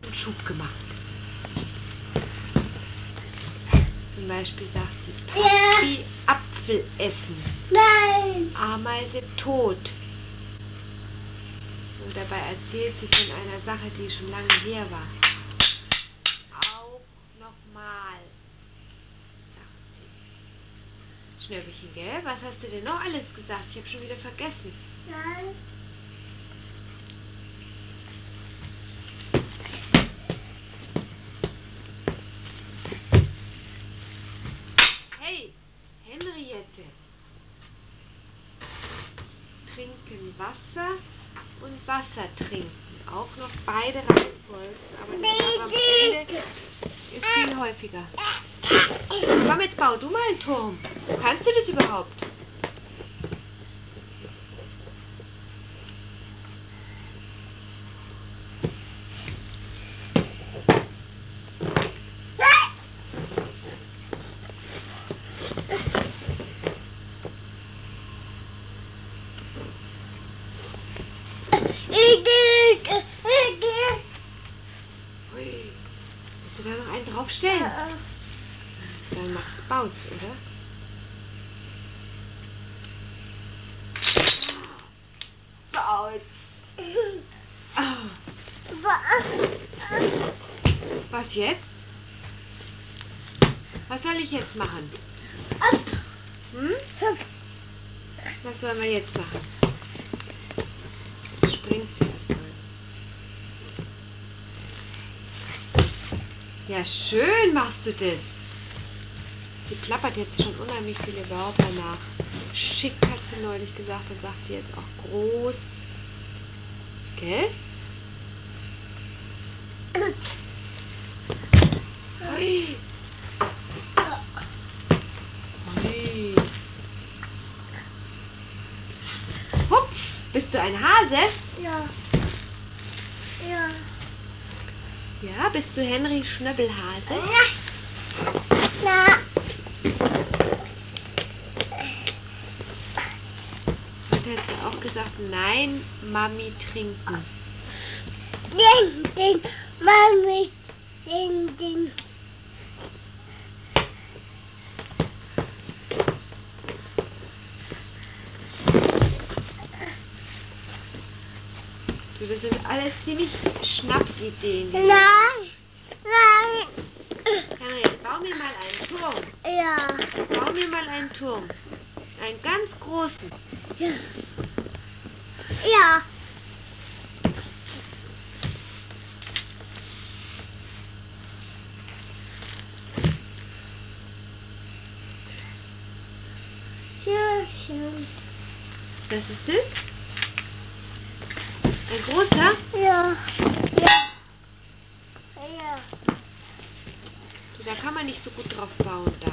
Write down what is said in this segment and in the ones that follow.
einen Schub gemacht. Zum Beispiel sagt sie, Papi, Apfel essen. Nein. Ameise tot. Und dabei erzählt sie von einer Sache, die schon lange her war. Auch nochmal, sagt sie. Schnöbelchen, gell? Was hast du denn noch alles gesagt? Ich habe schon wieder vergessen. Nein. Hey, Henriette. Trinken Wasser und Wasser trinken. Auch noch beide Reihenfolgen, aber die Sache am Ende ist viel häufiger. Komm, jetzt bau du mal einen Turm. Kannst du das überhaupt? Hui. Willst du da noch einen draufstellen? Dann macht's Bautz, oder? Bautz. Was jetzt? Was soll ich jetzt machen? Hm? Was sollen wir jetzt machen? Jetzt springt sie erstmal. Ja, schön machst du das. Sie plappert jetzt schon unheimlich viele Wörter nach. Schick hat sie neulich gesagt, dann sagt sie jetzt auch groß. Gell? Hui. Hui. Hupf, bist du ein Hase? Ja. Ja. Ja, bist du Henry Schnöbbelhase? Na. Heute hat sie auch gesagt, nein, Mami trinken. Den Mami. Den. Du, das sind alles ziemlich Schnapsideen. Nein. Henriette, bau mir mal einen Turm. Ja. Bau mir mal einen Turm. Einen ganz großen. Ja. Schön. Was ist das? Ein großer? Ja. Ja. Du, da kann man nicht so gut drauf bauen, da.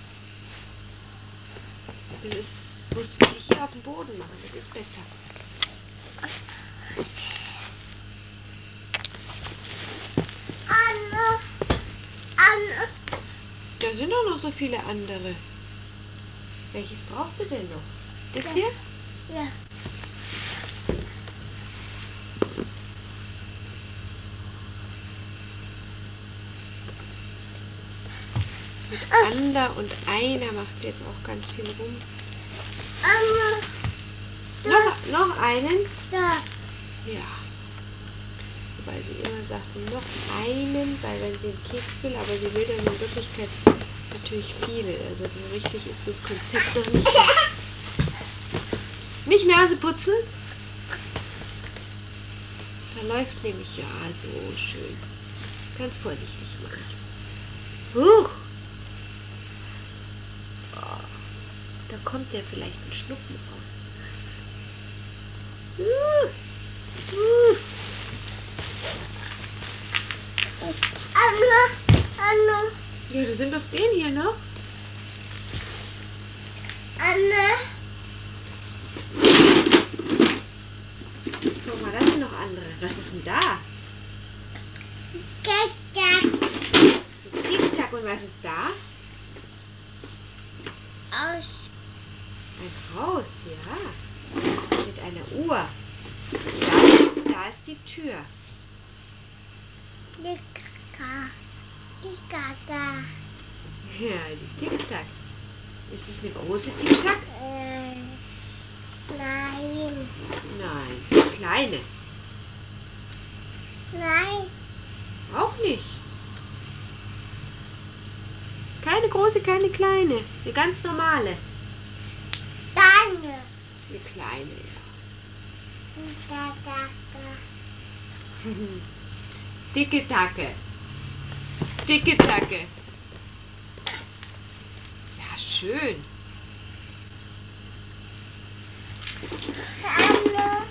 Musst du dich hier auf den Boden machen, das ist besser. Anne. Da sind doch noch so viele andere. Welches brauchst du denn noch? Das hier? Ja. Mit Ander und Einer macht sie jetzt auch ganz viel rum. Anne. Noch einen? Ja. Ja. Wobei sie immer sagt, noch einen, weil wenn sie einen Keks will, aber sie will dann in Wirklichkeit natürlich viele. Also so richtig ist das Konzept noch nicht da. Nicht Nase putzen. Da läuft nämlich ja so schön. Ganz vorsichtig mache ich's. Huch! Oh, da kommt ja vielleicht ein Schnuppen raus. Anne. Ja, da sind doch den hier noch. Anne. Guck mal, da sind noch andere. Was ist denn da? Tic-Tac. Und was ist da? Aus. Ein Haus, ja. Mit einer Uhr. Da ist die Tür. Die Kaka. Die Kaka. Ja, die Tic-Tac. Ist es eine große Tic-Tac? Nein. Nein, eine kleine. Nein. Auch nicht. Keine große, keine kleine. Eine ganz normale. Deine. Eine kleine, ja. Die Kaka. Dicke Tacke. Dicke Tacke. Ja, schön. Anne.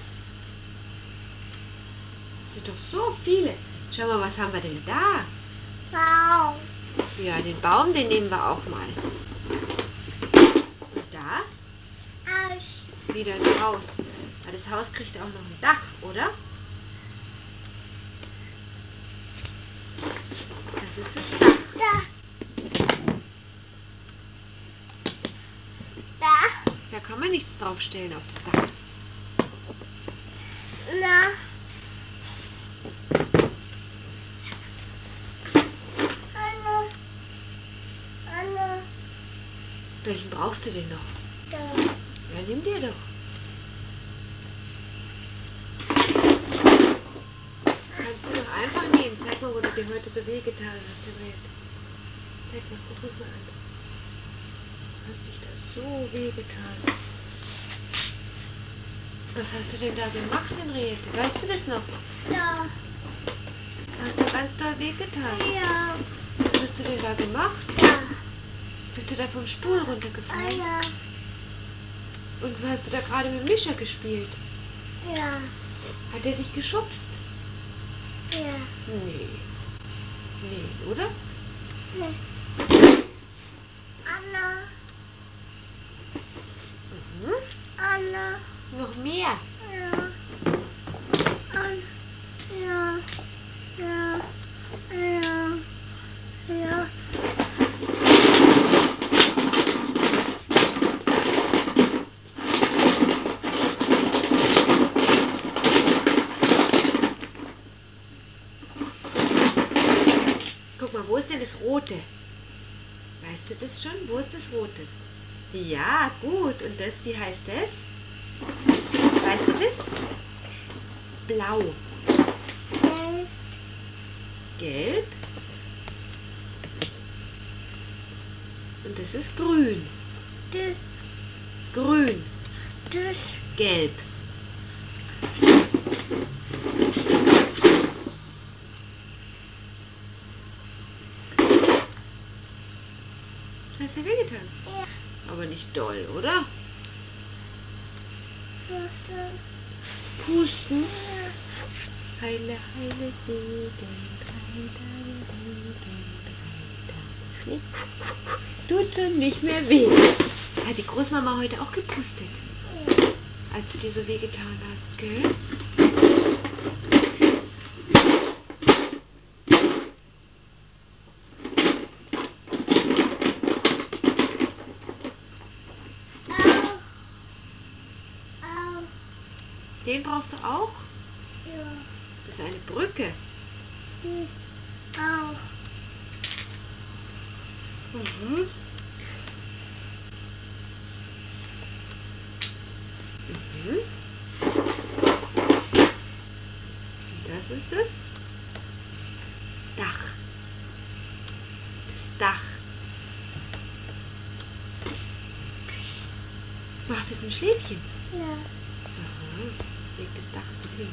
Das sind doch so viele. Schau mal, was haben wir denn da? Baum. Ja, den Baum, den nehmen wir auch mal. Und da? Aus. Wieder ein Haus. Ja, das Haus kriegt auch noch ein Dach, oder? Das ist das Dach. Da. Da. Da kann man nichts draufstellen auf das Dach. Na. Anne. Anne. Welchen brauchst du denn noch? Da. Ja, nimm dir doch. Kannst du doch einfach nehmen. Zeig mal, wo du dir heute so wehgetan hast, Henriette. Zeig mal, guck mich mal an. Du hast dich da so wehgetan. Was hast du denn da gemacht, Henriette? Weißt du das noch? Da. Du hast da ganz doll wehgetan. Ja. Was hast du denn da gemacht? Da. Bist du da vom Stuhl runtergefallen? Ja. Und hast du da gerade mit Mischa gespielt? Ja. Hat er dich geschubst? Ja. Nee. Nee, oder? Nee. Anne. Mhm. Anne. Noch mehr. Ja. Anne. Ja. Ja. Ja. Ja. Guck mal, wo ist denn das Rote? Weißt du das schon? Wo ist das Rote? Ja, gut. Und das, wie heißt das? Weißt du das? Blau. Elf. Gelb. Und das ist grün. Das. Grün. Das. Gelb. Hast du wehgetan? Ja. Aber nicht doll, oder? Wasser. Pusten. Ja. Heile, heile Segen, 3 Tage Regen, 3 Tage Schnee. Tut schon nicht mehr weh. Hat die Großmama heute auch gepustet, Ja. als du dir so wehgetan hast, gell? Auch. Auch. Den brauchst du auch? Ja. Das ist eine Brücke. Die. Auch. Mhm. Mhm. Und das ist das Dach. Das Dach. Macht es ein Schläfchen? Ja. Aha. Leg das Dach so hin.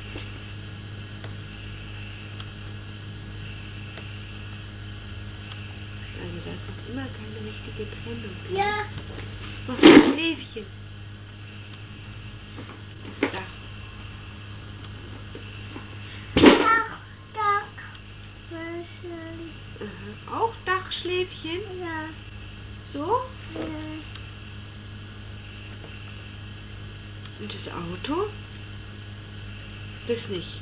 Also da ist noch immer keine richtige Trennung. Gell? Ja. Macht ein Schläfchen. Das Dach. Ach, Tag. Müssen. Aha. Auch Dachschläfchen? Ja. So? Ja. Und das Auto? Das nicht.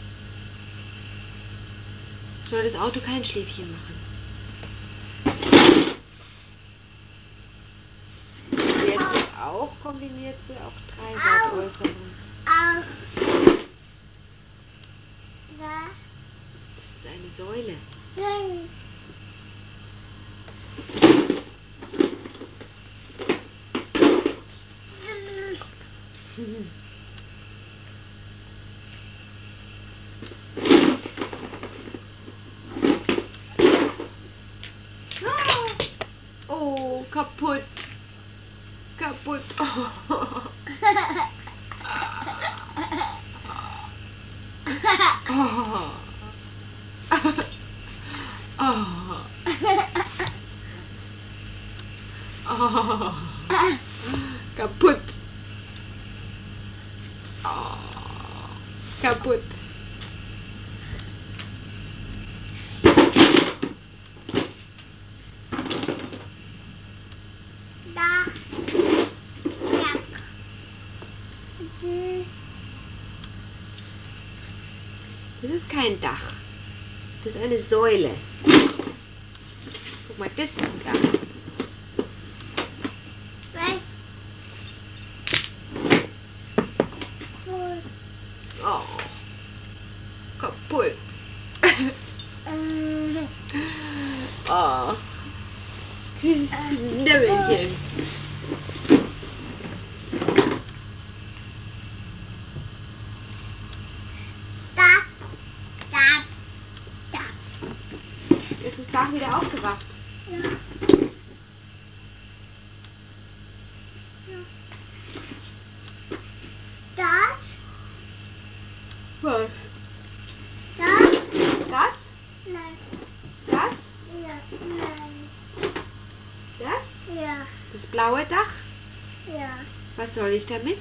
Soll das Auto kein Schläfchen machen? Und jetzt mit auch kombiniert sie auch 3 Wortäußerungen. Auch. Da. Das ist eine Säule. Nein. Oh, kaputt. Kaputt. Oh. Oh. Oh. Oh. Kaputt. Oh. Kaputt. Da. Zack. Das ist kein Dach. Das ist eine Säule. Guck mal, das ist ein Dach. Nein. Voll. Oh. Kaputt. Oh. Schnäbelchen. Da. Da. Da. Ist das Dach wieder aufgewacht? Ja. Ja. Das. Was? Das. Das? Nein. Das? Ja. Nein. Das? Ja. Das blaue Dach? Ja. Was soll ich damit?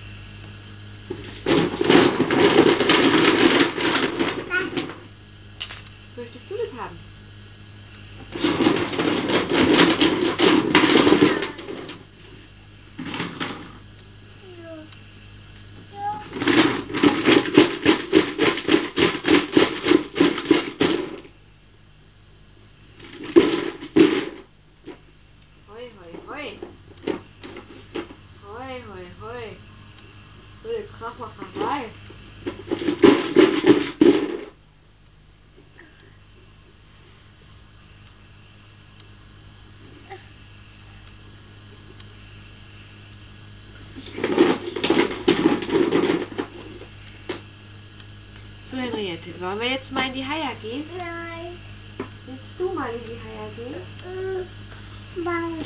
Möchtest du das haben? Hoi, hoi, hoi. Hoi, hoi, hoi. Wilde Krachmacherei. So, Henriette, wollen wir jetzt mal in die Haia gehen? Nein. Willst du mal in die Haia gehen? Wow.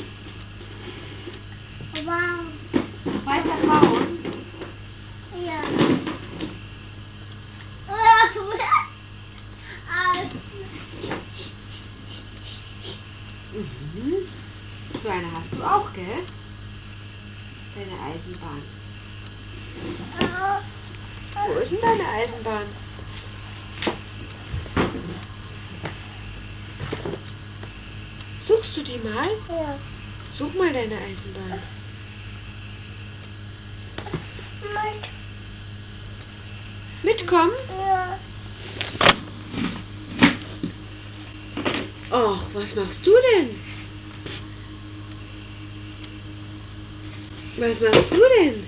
Wow. Weiter bauen? Ja. Mhm. So eine hast du auch, gell? Deine Eisenbahn. Wo ist denn deine Eisenbahn? Suchst du die mal? Ja. Such mal deine Eisenbahn. Mitkommen? Ja. Och, was machst du denn? Was machst du denn?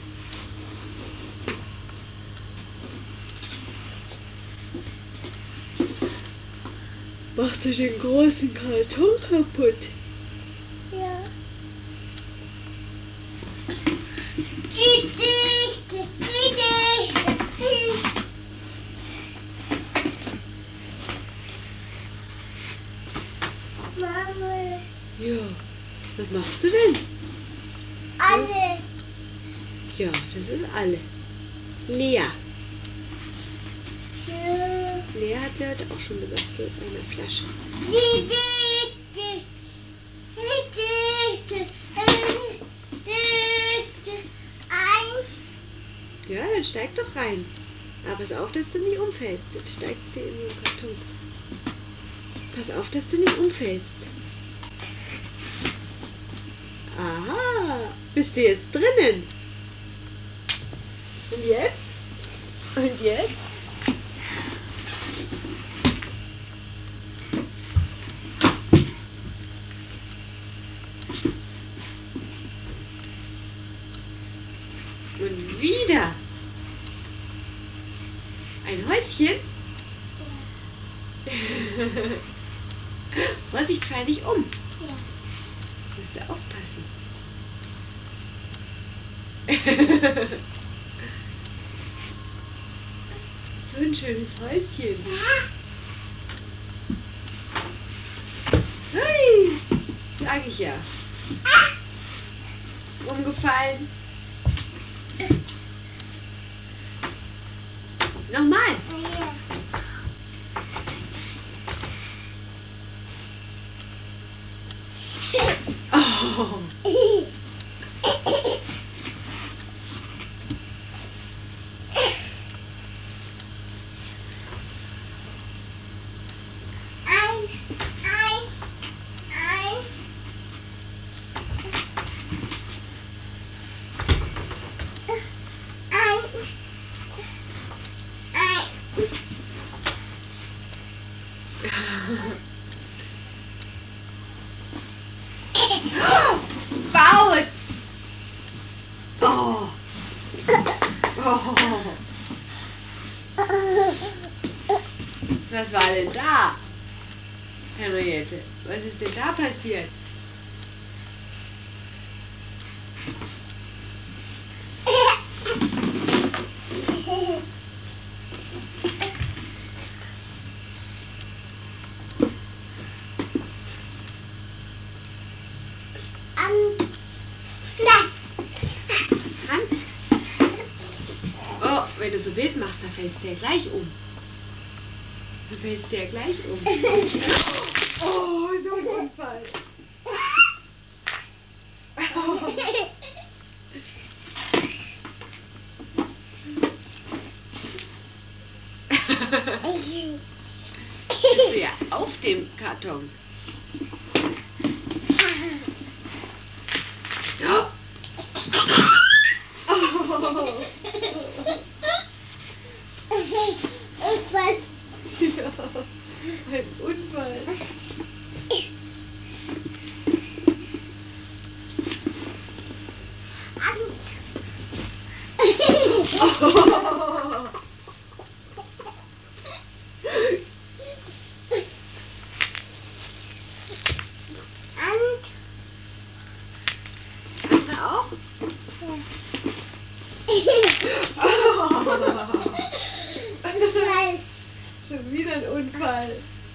Machst du den großen Karton kaputt? Ja. Mama. Ja. Was machst du denn? Alle. Ja, das ist alle. Lea. Lea hat sie heute auch schon gesagt, so eine Flasche. Eins. Ja, dann steig doch rein. Aber pass auf, dass du nicht umfällst. Jetzt steigt sie in den Karton. Pass auf, dass du nicht umfällst. Aha, bist du jetzt drinnen? Und jetzt? Und jetzt? Und wieder. Ein Häuschen? Vorsicht, fall nicht um. Ja. Musst du aufpassen. So ein schönes Häuschen. Hui, sag ich ja. Umgefallen. Nochmal. Ja. Oh. Bautz! Oh. Oh. Was war denn da? Henriette, was ist denn da passiert? Hand? Oh, wenn du so wild machst, dann fällst du ja gleich um. Dann fällst du ja gleich um. Oh, so ein Unfall. Bist du ja auf dem Karton. Oh. Ja, ein Unfall. Oh. Andere auch? Oh. Schon wieder ein Unfall.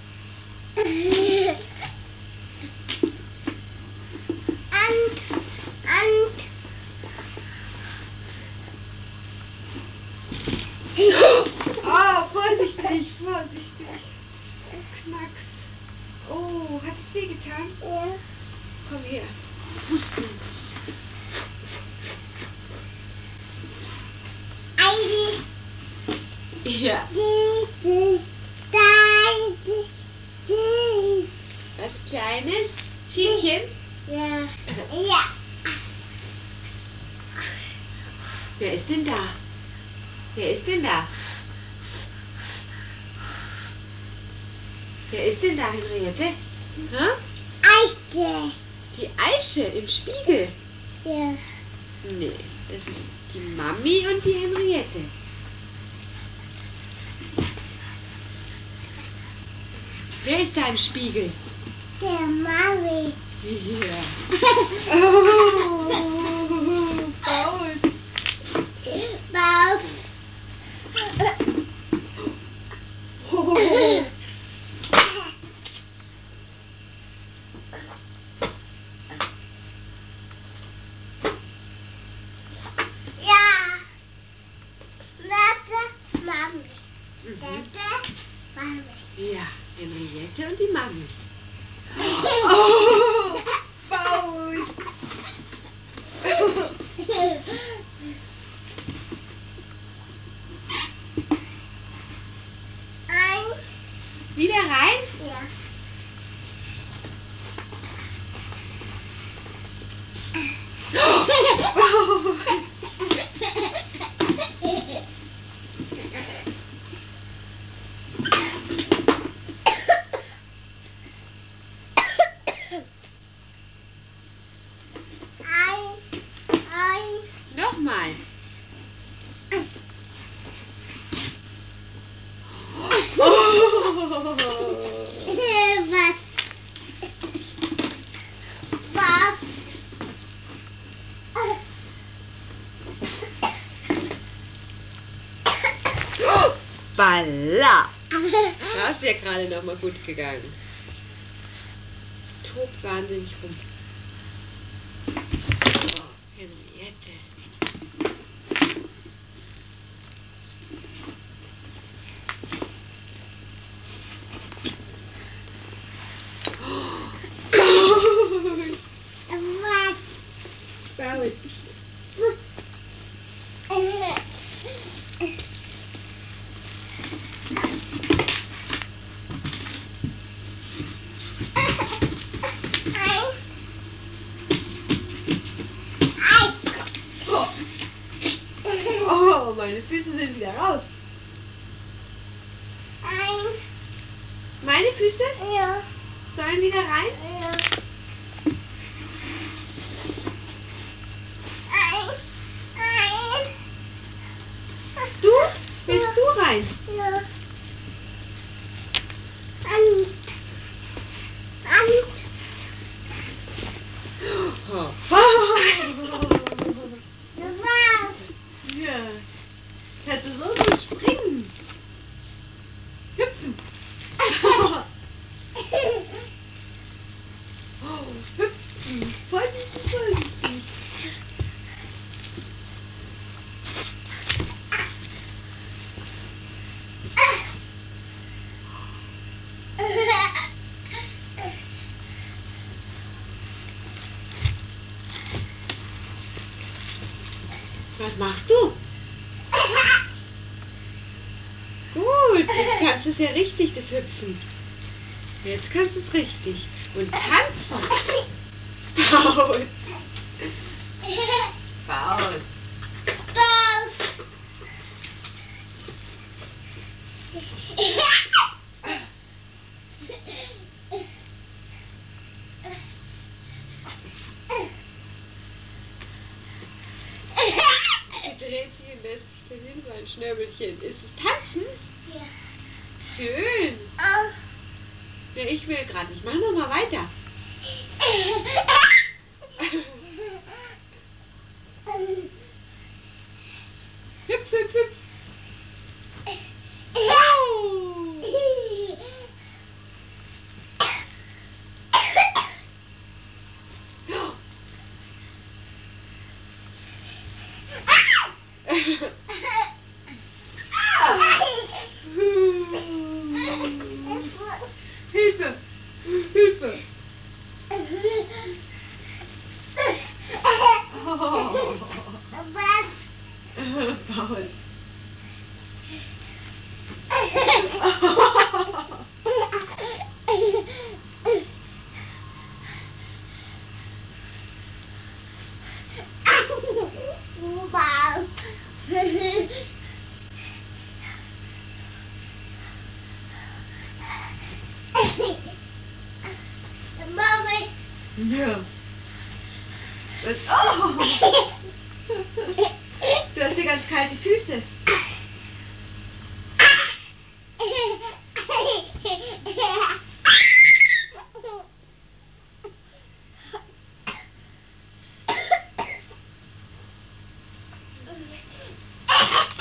Oh, vorsichtig, vorsichtig. Knacks. Oh, hat es wehgetan? Ja. Komm her. Pusten. Ja. Was Kleines? Schienchen? Ja. Ja. Wer ist denn da? Wer ist denn da? Wer ist denn da, Henriette? Hä? Eiche. Die Aische im Spiegel? Ja. Nee, das ist die Mami und die Henriette. Wer ist da im Spiegel? Der Mami. Ja. Oh, Bautz. Bauf. Oh. Ja. Nette Mami. Mhm. Nette Mami. Ja, Henriette und die Mami. Oh, Bautz. Wieder rein? Ja. Nochmal. Oh. Hoppala! Das ist ja gerade noch mal gut gegangen. Sie tobt wahnsinnig rum. Oh, Henriette. Was? Baut. Oh, meine Füße sind wieder raus. Meine Füße Ja. sollen wieder rein? Ja. Du? Willst du rein? Ja. Ja. Kannst du so gut springen? Hüpfen. Hüpfen. Vorsichtig, vorsichtig. Was machst du? Gut, jetzt kannst du es ja richtig, das Hüpfen. Jetzt kannst du es richtig. Und tanzen. Baut. Baut. Sie dreht sich und lässt sich dahin, so ein Schnäbelchen. Ist es Tanzen? Ja. Schön. Ja, ich will gerade nicht. Mach noch mal weiter. Hüpf, hüpf, hüpf. Oh. Hilfe! Hilfe! Baut. Ja. Was? Oh. Du hast ja ganz kalte Füße.